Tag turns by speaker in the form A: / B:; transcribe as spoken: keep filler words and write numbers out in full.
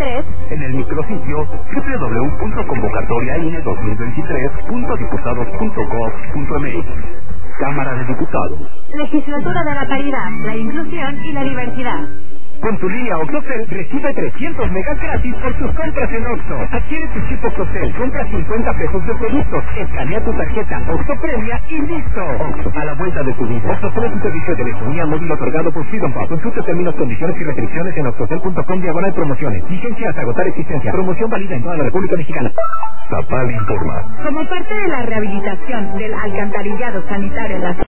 A: veintitrés.
B: En el micrositio doble u doble u doble u punto convocatoria i n e dos mil veintitrés punto diputados punto gov punto m x. Cámara de Diputados.
A: Legislatura de la Paridad, la Inclusión y la Diversidad.
B: Con tu línea OXXOCEL recibe trescientos megas gratis por tus compras en Oxxo. Adquiere tu chip OXXOCEL, compra cincuenta pesos de productos, escanea tu tarjeta Oxxo Premia y listo. Oxxo, a la vuelta de tu vida. OXXOCEL es un servicio de telefonía móvil otorgado por Freedom Pop. Consulta términos, condiciones y restricciones en oxxocel punto com diagonal promociones. Vigencia hasta agotar existencia. Promoción válida en toda la República Mexicana.
C: Zapal informa.
A: Como parte de la rehabilitación del alcantarillado sanitario en la